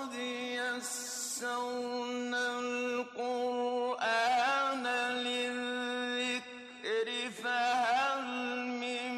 ولقد يسرنا القرآن للذكر فهل من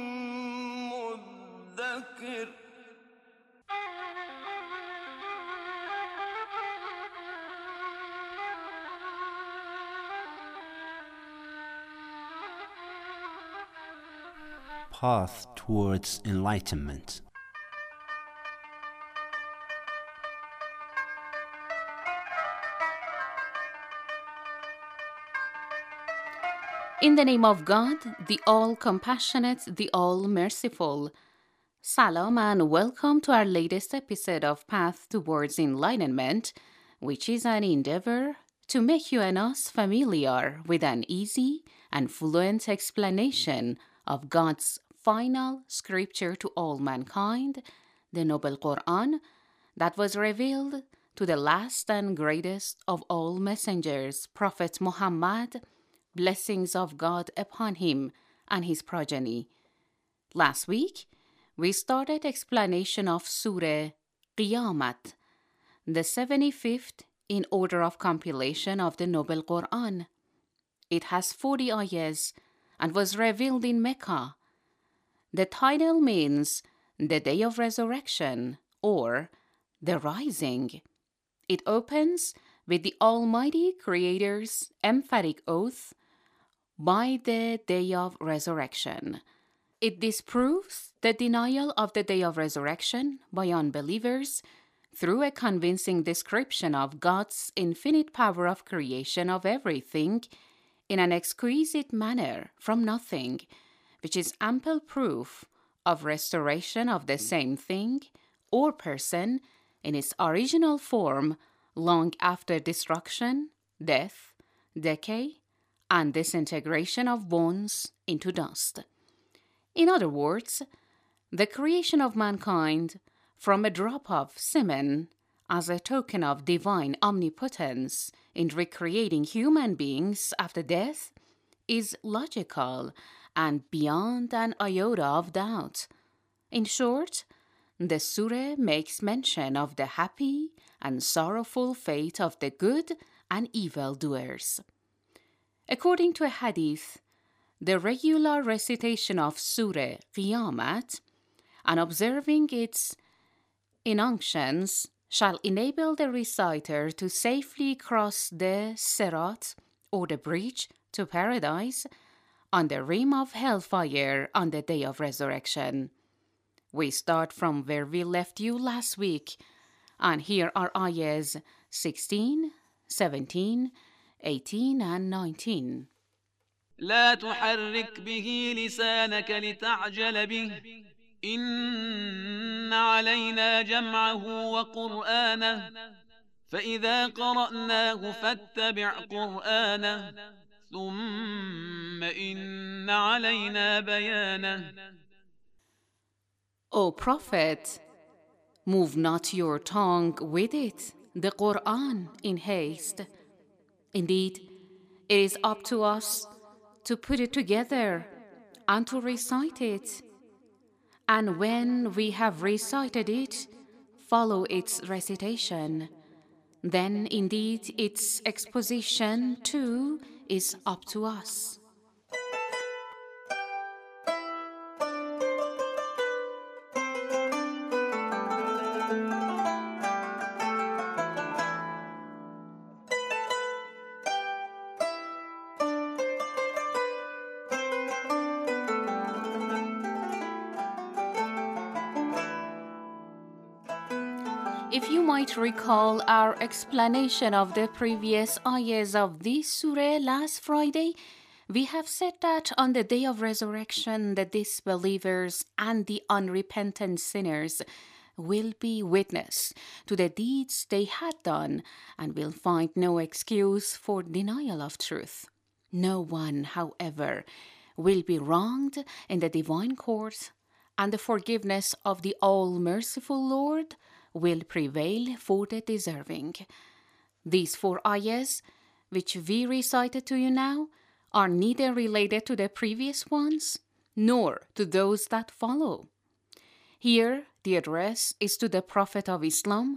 مدكر Path towards enlightenment. In the name of God, the all-compassionate, the all-merciful. Salam and welcome to our latest episode of Path Towards Enlightenment, which is an endeavor to make you and us familiar with an easy and fluent explanation of God's final scripture to all mankind, the Noble Quran, that was revealed to the last and greatest of all messengers, Prophet Muhammad, blessings of God upon him and his progeny. Last week, we started explanation of Surah Qiyamat, the 75th in order of compilation of the Noble Quran. It has 40 ayahs and was revealed in Mecca. The title means the Day of Resurrection or the Rising. It opens with the Almighty Creator's emphatic oath by the Day of Resurrection. It disproves the denial of the Day of Resurrection by unbelievers through a convincing description of God's infinite power of creation of everything in an exquisite manner from nothing, which is ample proof of restoration of the same thing or person in its original form long after destruction, death, decay, and disintegration of bones into dust. In other words, the creation of mankind from a drop of semen as a token of divine omnipotence in recreating human beings after death is logical and beyond an iota of doubt. In short, the surah makes mention of the happy and sorrowful fate of the good and evil doers. According to a hadith, the regular recitation of Surah Qiyamat and observing its injunctions shall enable the reciter to safely cross the Sirat or the bridge to paradise on the rim of hellfire on the Day of Resurrection. We start from where we left you last week, and here are ayahs 16, 17, 18 and 19. لا تحرك به لسانك لتعجل به إن علينا جمعه وقرآنه فإذا قرأناه فاتبع قرآنه ثم إن علينا بيانه. O Prophet, move not your tongue with it, the Quran, in haste. Indeed, it is up to us to put it together and to recite it. And when we have recited it, follow its recitation. Then indeed its exposition too is up to us. If you might recall our explanation of the previous ayahs of this surah last Friday, we have said that on the Day of Resurrection, the disbelievers and the unrepentant sinners will be witness to the deeds they had done and will find no excuse for denial of truth. No one, however, will be wronged in the divine court, and the forgiveness of the all-merciful Lord will prevail for the deserving. These 4 ayahs, which we recited to you now, are neither related to the previous ones nor to those that follow. Here, the address is to the Prophet of Islam,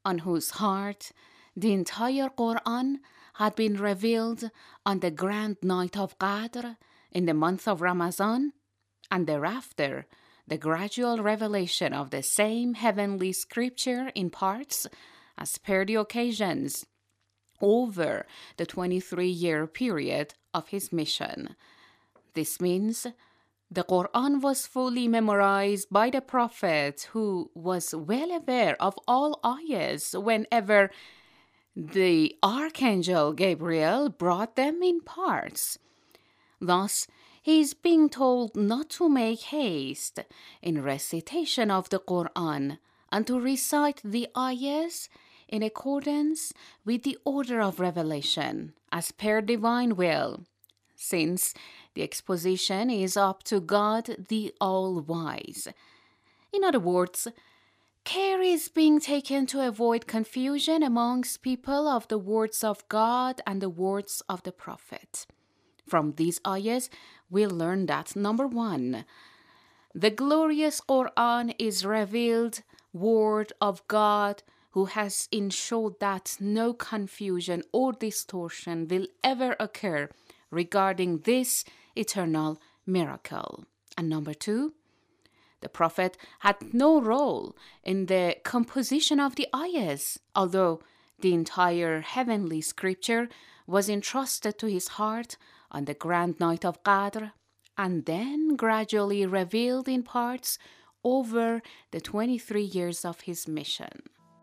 on whose heart the entire Quran had been revealed on the grand night of Qadr in the month of Ramadan, and thereafter the gradual revelation of the same heavenly scripture in parts as per the occasions over the 23-year period of his mission. This means the Quran was fully memorized by the Prophet, who was well aware of all ayahs whenever the Archangel Gabriel brought them in parts. Thus, he is being told not to make haste in recitation of the Quran and to recite the ayahs in accordance with the order of revelation as per divine will, since the exposition is up to God the All-Wise. In other words, care is being taken to avoid confusion amongst people of the words of God and the words of the Prophet. From these ayahs, we learn that, number 1, the glorious Quran is revealed word of God, who has ensured that no confusion or distortion will ever occur regarding this eternal miracle. And number 2, the Prophet had no role in the composition of the ayahs, although the entire heavenly scripture was entrusted to his heart on the grand night of Qadr, and then gradually revealed in parts over the 23 years of his mission.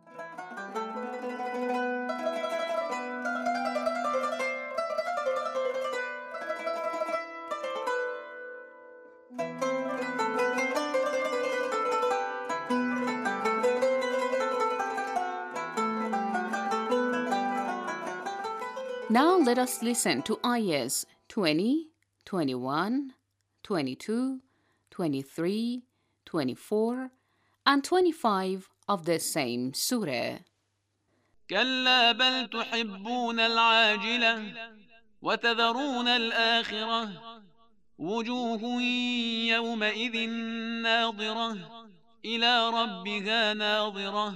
Now let us listen to ayahs 20, 21, 22, 23, 24, and 25 of the same surah. كلا بل تحبون العاجلة وتذرون الآخرة وجوه يومئذ ناظرة إلى ربها ناظرة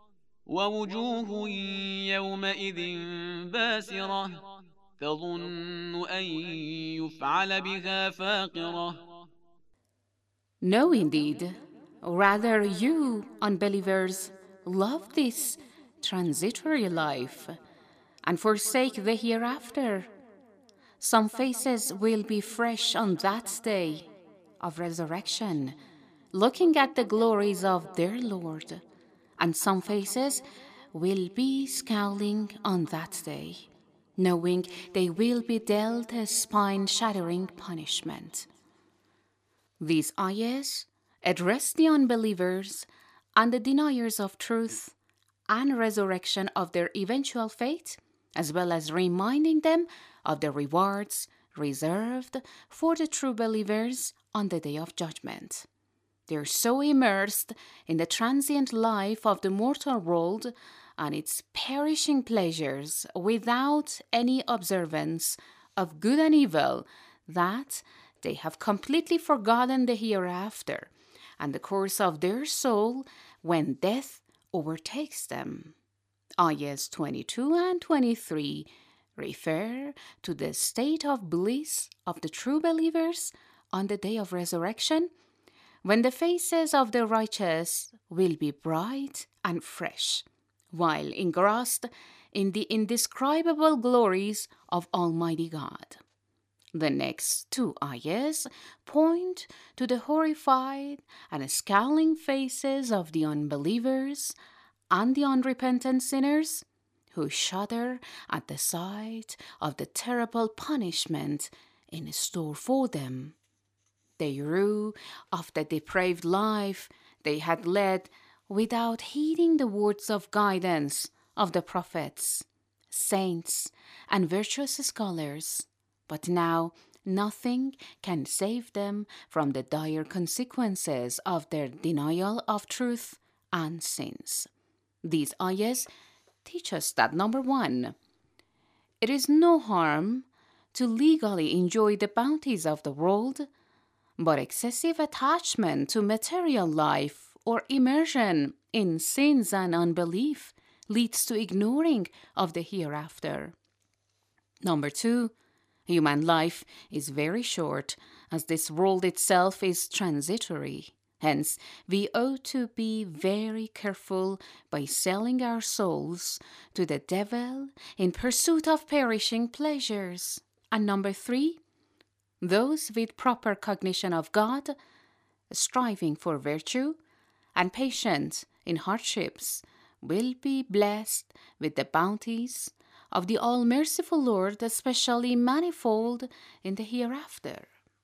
ووجوه يومئذ باسرة تظن أن يفعل بها فاقرة. No, indeed. Rather, you, unbelievers, love this transitory life and forsake the hereafter. Some faces will be fresh on that day of resurrection, looking at the glories of their Lord, and some faces will be scowling on that day, knowing they will be dealt a spine-shattering punishment. These ayahs address the unbelievers and the deniers of truth and resurrection of their eventual fate, as well as reminding them of the rewards reserved for the true believers on the day of judgment. They are so immersed in the transient life of the mortal world and its perishing pleasures without any observance of good and evil that they have completely forgotten the hereafter and the course of their soul when death overtakes them. Ayahs 22 and 23 refer to the state of bliss of the true believers on the day of resurrection, when the faces of the righteous will be bright and fresh, while engrossed in the indescribable glories of Almighty God. The next two ayahs point to the horrified and scowling faces of the unbelievers and the unrepentant sinners who shudder at the sight of the terrible punishment in store for them. They rue of the depraved life they had led without heeding the words of guidance of the prophets, saints, and virtuous scholars. But now nothing can save them from the dire consequences of their denial of truth and sins. These ayahs teach us that, number 1, it is no harm to legally enjoy the bounties of the world, but excessive attachment to material life or immersion in sins and unbelief leads to ignoring of the hereafter. Number 2, human life is very short, as this world itself is transitory. Hence, we ought to be very careful by selling our souls to the devil in pursuit of perishing pleasures. And number 3, those with proper cognition of God, striving for virtue, and patient in hardships, will be blessed with the bounties of the all-merciful Lord, especially manifold in the hereafter.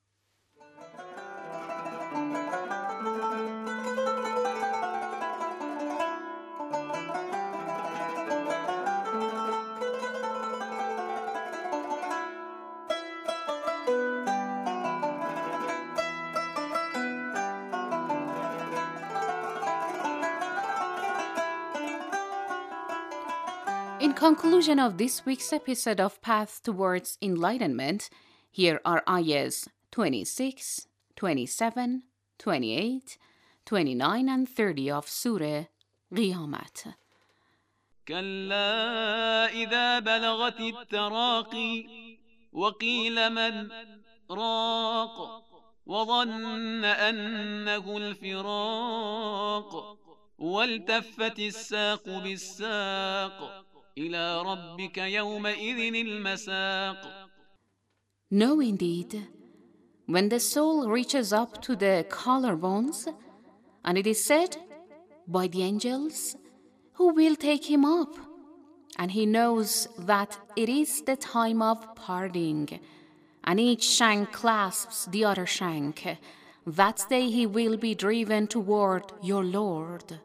In conclusion of this week's episode of Path Towards Enlightenment, here are ayahs 26, 27, 28, 29 and 30 of Surah Qiyamat. كلا إذا بلغت التراقي وقيل من راق وظن أنه الفراق والتفت الساق بالساق إلى ربك يومئذ المساق. No, indeed, when the soul reaches up to the collarbones, and it is said by the angels, who will take him up? And he knows that it is the time of parting, and each shank clasps the other shank. That day he will be driven toward your Lord.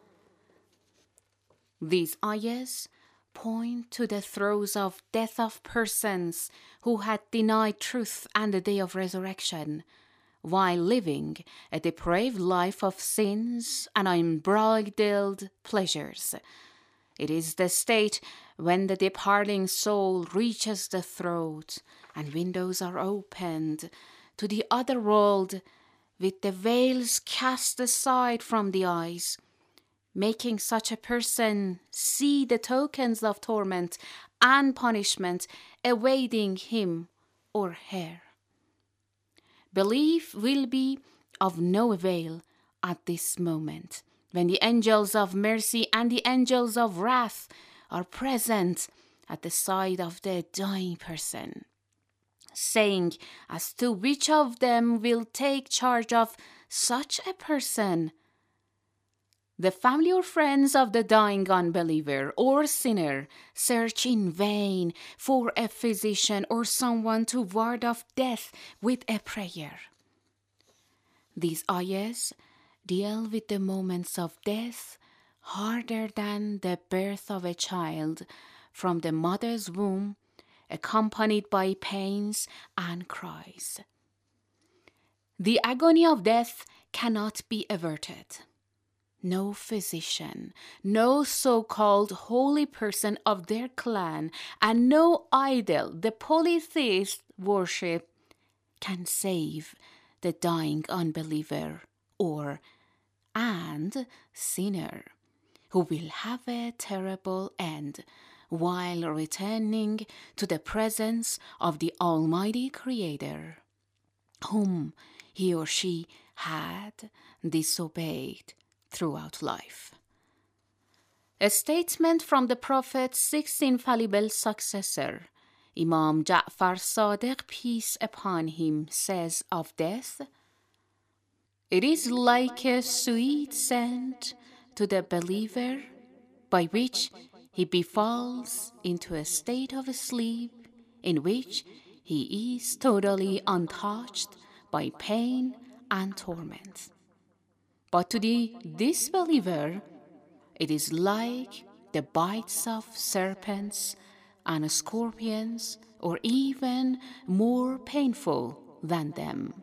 These ayahs point to the throes of death of persons who had denied truth and the day of resurrection, while living a depraved life of sins and unbridled pleasures. It is the state when the departing soul reaches the throat and windows are opened to the other world with the veils cast aside from the eyes, making such a person see the tokens of torment and punishment awaiting him or her. Belief will be of no avail at this moment, when the angels of mercy and the angels of wrath are present at the side of the dying person, saying as to which of them will take charge of such a person. The family or friends of the dying unbeliever or sinner search in vain for a physician or someone to ward off death with a prayer. These ayahs deal with the moments of death harder than the birth of a child from the mother's womb, accompanied by pains and cries. The agony of death cannot be averted. No physician, no so-called holy person of their clan, and no idol the polytheists worship can save the dying unbeliever and sinner, who will have a terrible end while returning to the presence of the Almighty Creator, whom he or she had disobeyed throughout life. A statement from the Prophet's sixth infallible successor, Imam Ja'far Sadiq, peace upon him, says of death, "It is like a sweet scent to the believer, by which he befalls into a state of sleep in which he is totally untouched by pain and torment. But to the disbeliever, it is like the bites of serpents and scorpions, or even more painful than them."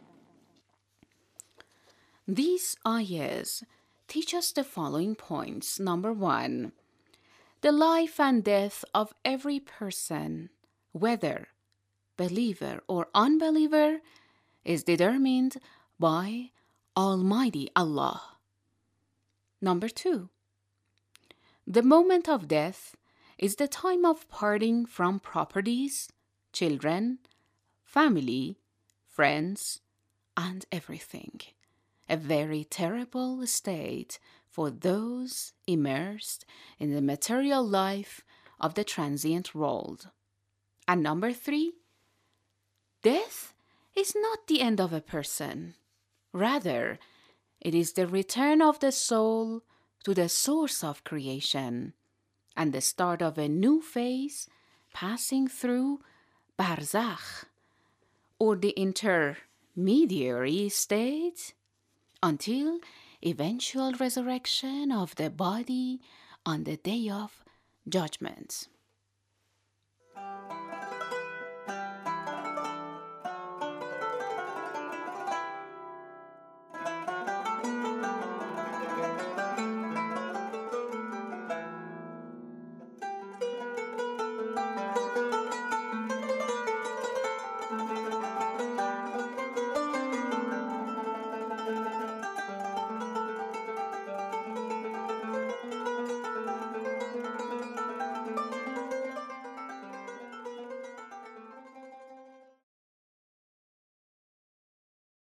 These ayahs teach us the following points. Number 1, the life and death of every person, whether believer or unbeliever, is determined by Almighty Allah. Number 2, The moment of death is the time of parting from properties, children, family, friends, and everything. A very terrible state for those immersed in the material life of the transient world. And number 3, death is not the end of a person. Rather, it is the return of the soul to the source of creation and the start of a new phase passing through barzakh, or the intermediary state, until eventual resurrection of the body on the day of judgment.